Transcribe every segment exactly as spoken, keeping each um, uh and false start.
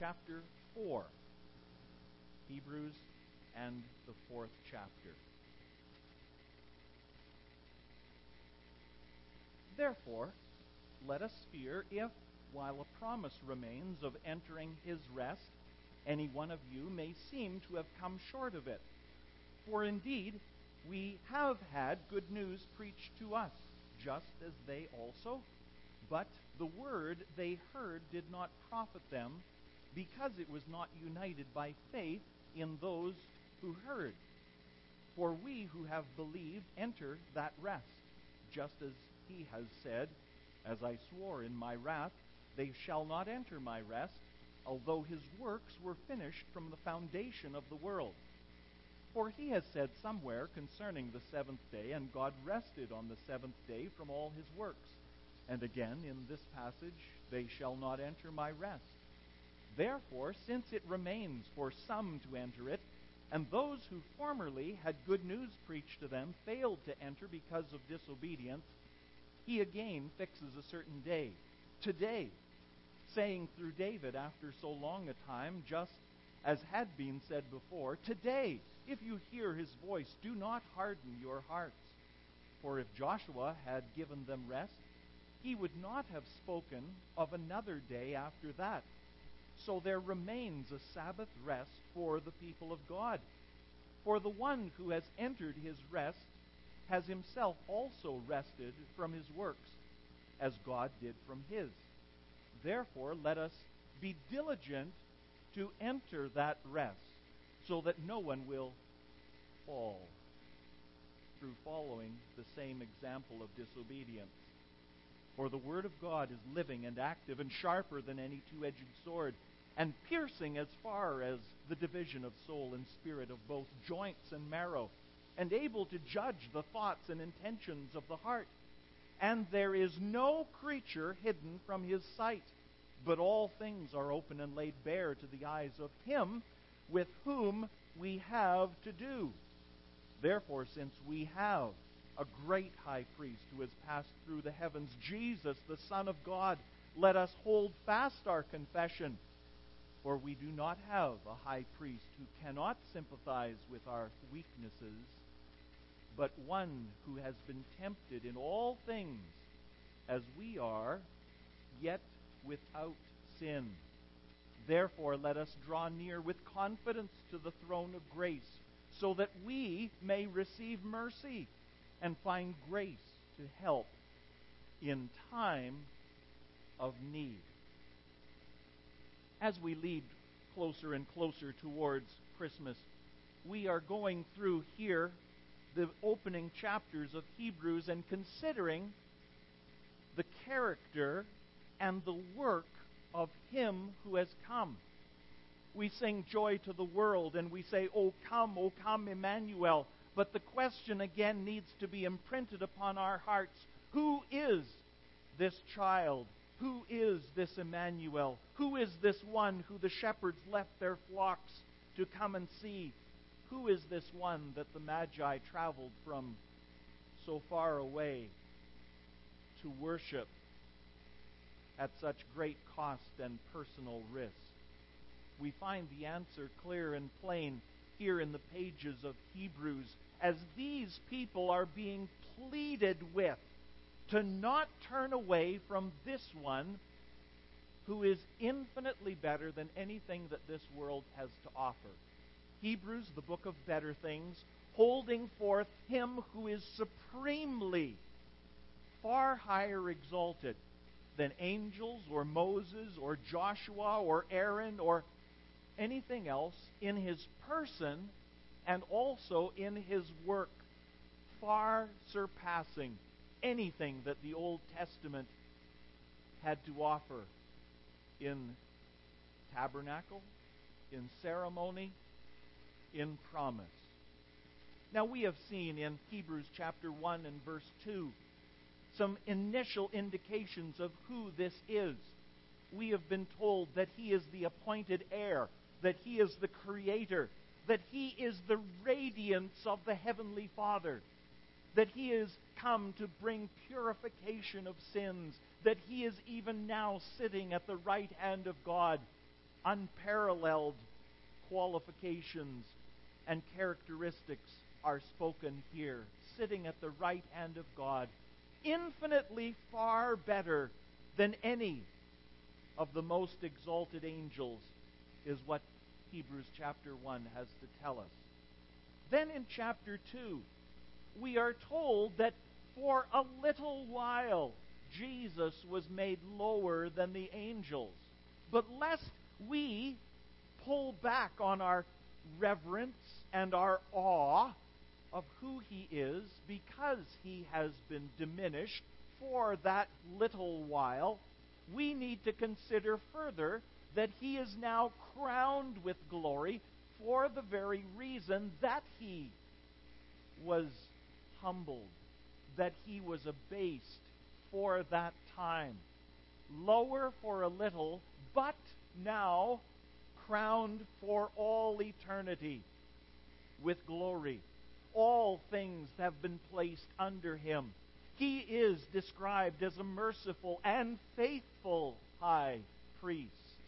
chapter four. Hebrews and the fourth chapter. Therefore, let us fear if, while a promise remains of entering his rest, any one of you may seem to have come short of it. For indeed, we have had good news preached to us, just as they also. But the word they heard did not profit them, because it was not united by faith in those who heard. For we who have believed enter that rest, just as he has said, "As I swore in my wrath, they shall not enter my rest, although his works were finished from the foundation of the world." For he has said somewhere concerning the seventh day, "And God rested on the seventh day from all his works." And again in this passage, "They shall not enter my rest." Therefore, since it remains for some to enter it, and those who formerly had good news preached to them failed to enter because of disobedience, he again fixes a certain day, today, saying through David after so long a time, just as had been said before, "Today, if you hear his voice, do not harden your hearts." For if Joshua had given them rest, he would not have spoken of another day after that. So there remains a Sabbath rest for the people of God. For the one who has entered his rest has himself also rested from his works, as God did from his. Therefore, let us be diligent to enter that rest, so that no one will fall through following the same example of disobedience. For the word of God is living and active and sharper than any two-edged sword, and piercing as far as the division of soul and spirit, of both joints and marrow, and able to judge the thoughts and intentions of the heart. And there is no creature hidden from his sight, but all things are open and laid bare to the eyes of him with whom we have to do. Therefore, since we have a great high priest who has passed through the heavens, Jesus, the Son of God, let us hold fast our confession. For we do not have a high priest who cannot sympathize with our weaknesses, but one who has been tempted in all things as we are, yet without sin. Therefore, let us draw near with confidence to the throne of grace, so that we may receive mercy and find grace to help in time of need. As we lead closer and closer towards Christmas, we are going through here the opening chapters of Hebrews and considering the character and the work of him who has come. We sing "Joy to the World" and we say, "O come, O come, Emmanuel." But the question again needs to be imprinted upon our hearts. Who is this child? Who is this Emmanuel? Who is this one who the shepherds left their flocks to come and see? Who is this one that the Magi traveled from so far away to worship at such great cost and personal risk? We find the answer clear and plain here in the pages of Hebrews, as these people are being pleaded with to not turn away from this one who is infinitely better than anything that this world has to offer. Hebrews, the book of better things, holding forth him who is supremely far higher exalted than angels or Moses or Joshua or Aaron or anything else in his person and also in his work, far surpassing anything that the Old Testament had to offer in tabernacle, in ceremony, in promise. Now we have seen in Hebrews chapter one and verse two some initial indications of who this is. We have been told that he is the appointed heir, that he is the creator, that he is the radiance of the heavenly Father, that he is come to bring purification of sins, that he is even now sitting at the right hand of God, unparalleled qualifications and characteristics are spoken here, sitting at the right hand of God, infinitely far better than any of the most exalted angels, is what Hebrews chapter one has to tell us. Then in chapter two, we are told that for a little while Jesus was made lower than the angels. But lest we pull back on our reverence and our awe of who he is because he has been diminished for that little while, we need to consider further that he is now crowned with glory for the very reason that he was humbled, that he was abased for that time. Lower for a little, but now crowned for all eternity with glory. All things have been placed under him. He is described as a merciful and faithful high priest.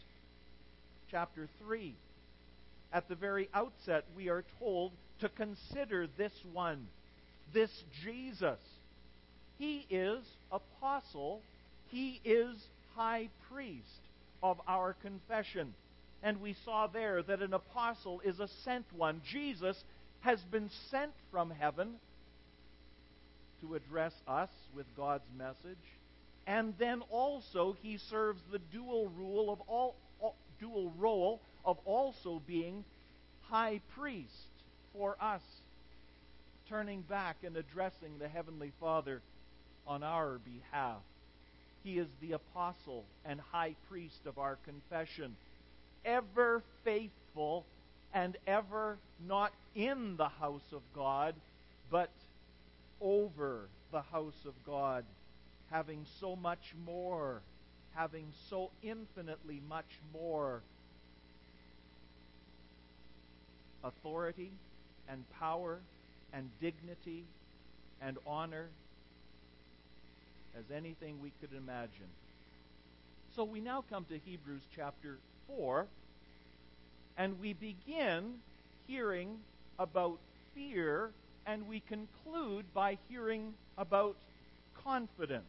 Chapter three. At the very outset, we are told to consider this one, this Jesus. He is apostle. He is high priest of our confession. And we saw there that an apostle is a sent one. Jesus has been sent from heaven to address us with God's message. And then also he serves the dual rule of all, all dual role of also being high priest for us, turning back and addressing the Heavenly Father on our behalf. He is the apostle and high priest of our confession, ever faithful and ever not in the house of God, but over the house of God, having so much more, having so infinitely much more authority and power and dignity and honor as anything we could imagine. So we now come to Hebrews chapter four, and we begin hearing about fear, and we conclude by hearing about confidence.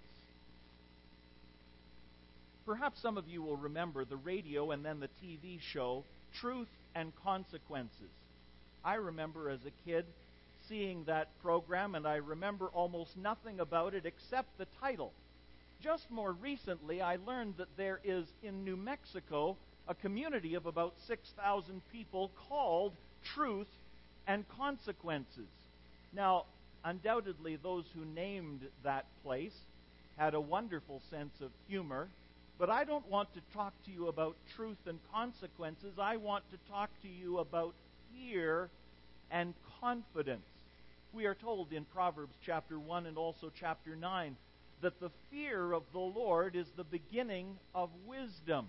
Perhaps some of you will remember the radio and then the T V show Truth and Consequences. I remember as a kid seeing that program, and I remember almost nothing about it except the title. Just more recently, I learned that there is in New Mexico a community of about six thousand people called Truth and Consequences. Now, undoubtedly, those who named that place had a wonderful sense of humor, but I don't want to talk to you about truth and consequences. I want to talk to you about fear and confidence. We are told in Proverbs chapter one and also chapter nine that the fear of the Lord is the beginning of wisdom.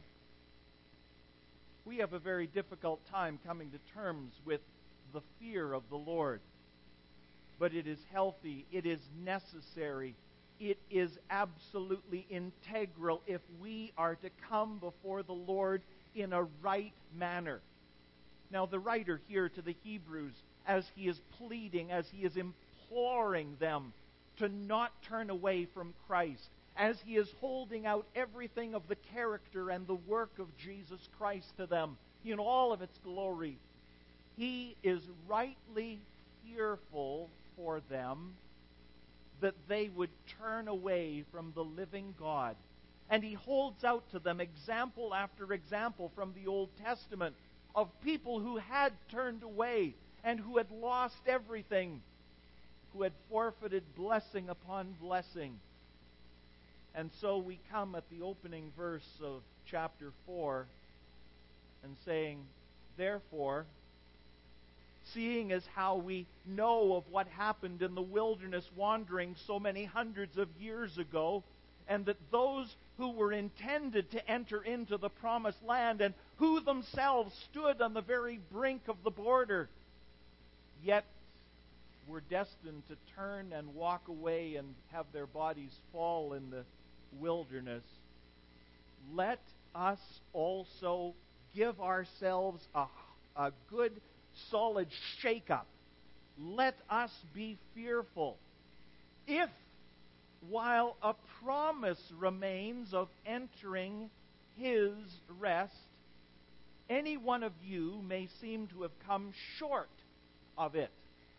We have a very difficult time coming to terms with the fear of the Lord. But it is healthy, it is necessary, it is absolutely integral if we are to come before the Lord in a right manner. Now, the writer here to the Hebrews, as he is pleading, as he is imploring them to not turn away from Christ, as he is holding out everything of the character and the work of Jesus Christ to them in all of its glory, he is rightly fearful for them that they would turn away from the living God. And he holds out to them example after example from the Old Testament of people who had turned away and who had lost everything, who had forfeited blessing upon blessing. And so we come at the opening verse of chapter four and saying, therefore, seeing as how we know of what happened in the wilderness wandering so many hundreds of years ago, and that those who were intended to enter into the promised land and who themselves stood on the very brink of the border, yet were destined to turn and walk away and have their bodies fall in the wilderness, let us also give ourselves a, a good, solid shake-up. Let us be fearful. If, while a promise remains of entering His rest, any one of you may seem to have come short of it.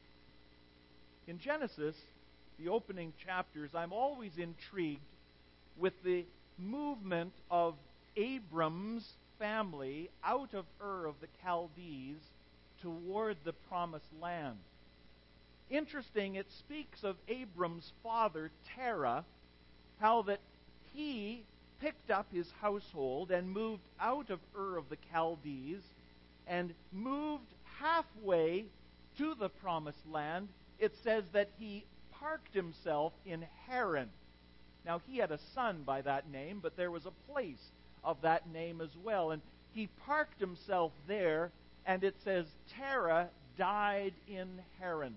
In Genesis, the opening chapters, I'm always intrigued with the movement of Abram's family out of Ur of the Chaldees toward the promised land. Interesting, it speaks of Abram's father, Terah, how that he picked up his household and moved out of Ur of the Chaldees and moved halfway to the promised land. It says that he parked himself in Haran. Now, he had a son by that name, but there was a place of that name as well. And he parked himself there, and it says Terah died in Haran,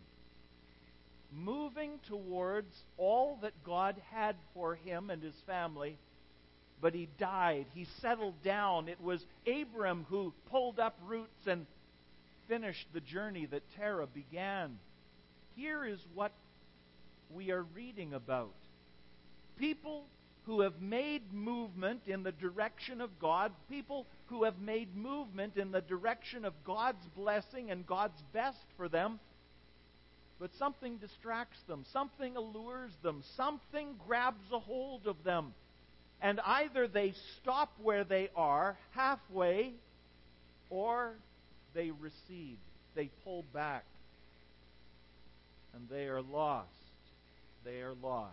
moving towards all that God had for him and his family. But he died. He settled down. It was Abram who pulled up roots and finished the journey that Terah began. Here is what we are reading about. People who have made movement in the direction of God, people who have made movement in the direction of God's blessing and God's best for them, but something distracts them, something allures them, something grabs a hold of them. And either they stop where they are, halfway, or they recede. They pull back. And they are lost. They are lost.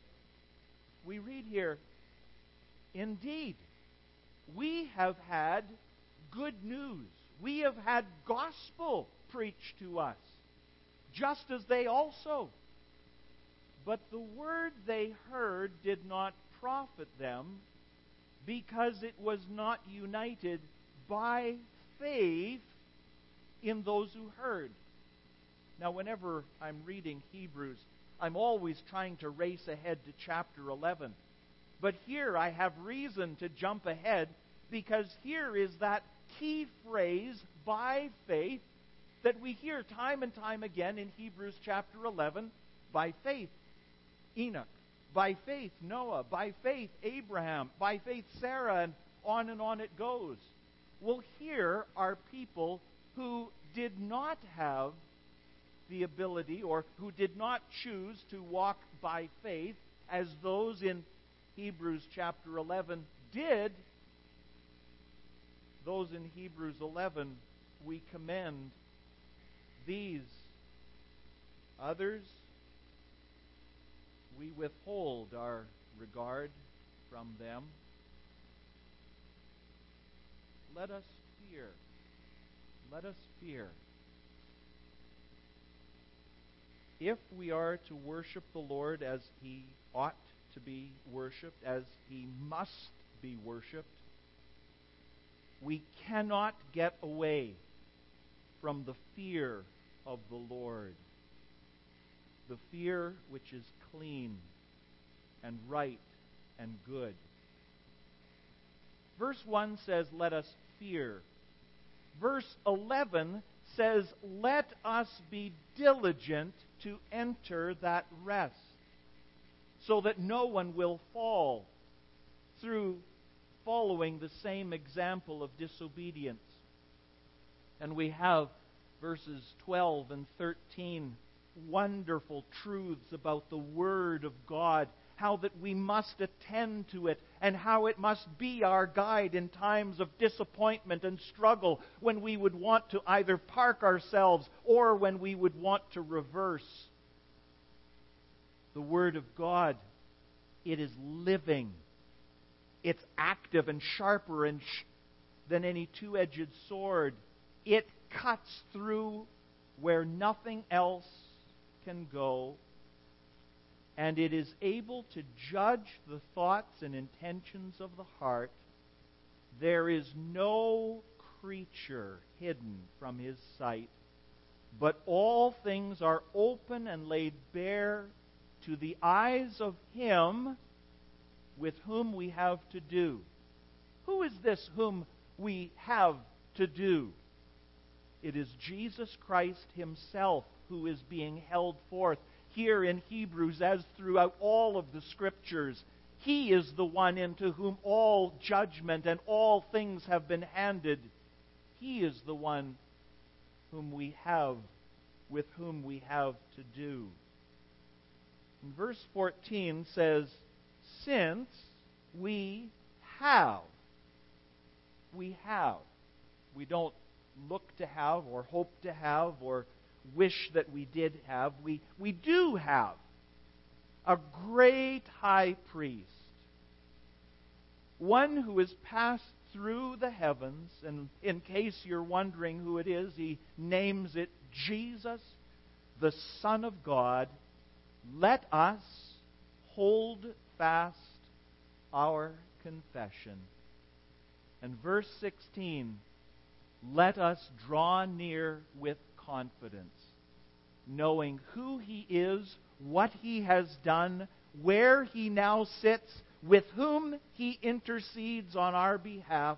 We read here, indeed, we have had good news. We have had gospel preached to us, just as they also. But the word they heard did not profit them, because it was not united by faith in those who heard. Now, whenever I'm reading Hebrews, I'm always trying to race ahead to chapter eleven. But here I have reason to jump ahead, because here is that key phrase, by faith, that we hear time and time again in Hebrews chapter eleven. By faith, Enoch. By faith, Noah. By faith, Abraham. By faith, Sarah. And on and on it goes. Well, here are people who did not have the ability, or who did not choose to walk by faith, as those in Hebrews chapter eleven did. Those in Hebrews eleven we commend. These others, we withhold our regard from them. Let us fear. Let us fear. If we are to worship the Lord as He ought to be worshipped, as He must be worshipped, we cannot get away from the fear of the Lord. The fear which is clean and right and good. Verse one says, let us fear. Verse eleven says, let us be diligent to enter that rest, so that no one will fall through following the same example of disobedience. And we have verses twelve and thirteen, wonderful truths about the Word of God, how that we must attend to it, and how it must be our guide in times of disappointment and struggle, when we would want to either park ourselves or when we would want to reverse. The Word of God, it is living. It's active and sharper and sh- than any two-edged sword. It cuts through where nothing else can go. And it is able to judge the thoughts and intentions of the heart. There is no creature hidden from His sight, but all things are open and laid bare to the eyes of Him with whom we have to do. Who is this whom we have to do. It is Jesus Christ himself who is being held forth here in Hebrews, as throughout all of the Scriptures. He is the one into whom all judgment and all things have been handed. He is the one whom we have, with whom we have to do. And verse fourteen says, since we have. We have. We don't look to have or hope to have or wish that we did have. We, we do have a great high priest, one who has passed through the heavens, and in case you're wondering who it is, he names it Jesus, the Son of God. Let us hold fast our confession. And verse sixteen, let us draw near with confidence, knowing who He is, what He has done, where He now sits, with whom He intercedes on our behalf.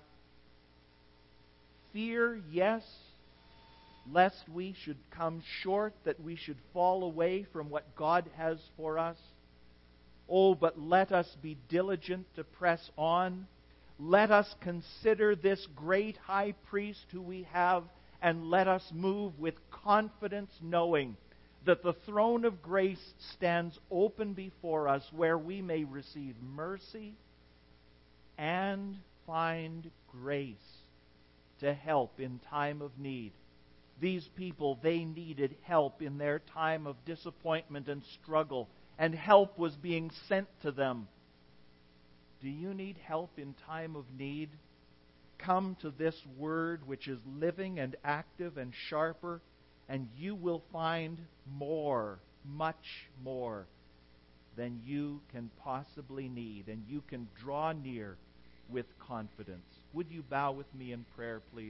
Fear, yes, lest we should come short, that we should fall away from what God has for us. Oh, but let us be diligent to press on. Let us consider this great high priest who we have, and let us move with confidence, knowing that the throne of grace stands open before us, where we may receive mercy and find grace to help in time of need. These people, they needed help in their time of disappointment and struggle, and help was being sent to them. Do you need help in time of need? Come to this Word, which is living and active and sharper, and you will find more, much more, than you can possibly need, and you can draw near with confidence. Would you bow with me in prayer, please?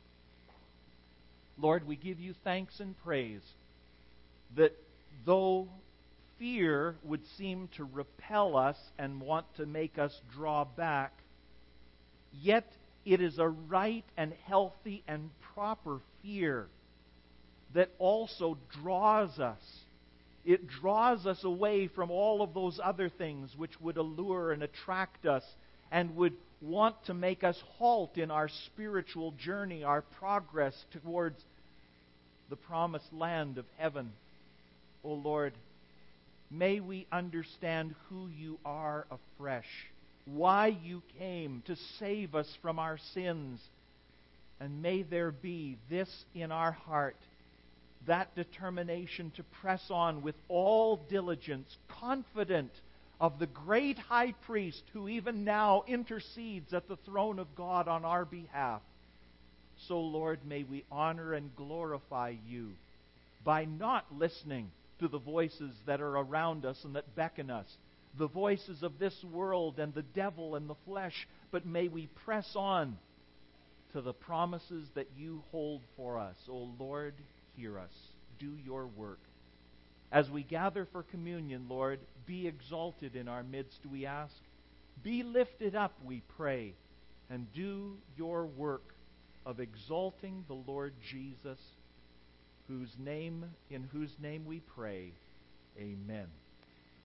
Lord, we give you thanks and praise that though fear would seem to repel us and want to make us draw back, yet it is a right and healthy and proper fear that also draws us. It draws us away from all of those other things which would allure and attract us and would want to make us halt in our spiritual journey, our progress towards the promised land of heaven. O Lord, may we understand who you are afresh, why you came to save us from our sins, and may there be this in our heart, that determination to press on with all diligence, confident of the great high priest who even now intercedes at the throne of God on our behalf. So, Lord, may we honor and glorify you by not listening to the voices that are around us and that beckon us, the voices of this world and the devil and the flesh, but may we press on to the promises that you hold for us. O Lord, hear us. Do your work. As we gather for communion, Lord, be exalted in our midst, we ask. Be lifted up, we pray, and do your work of exalting the Lord Jesus, whose name, in whose name we pray. Amen.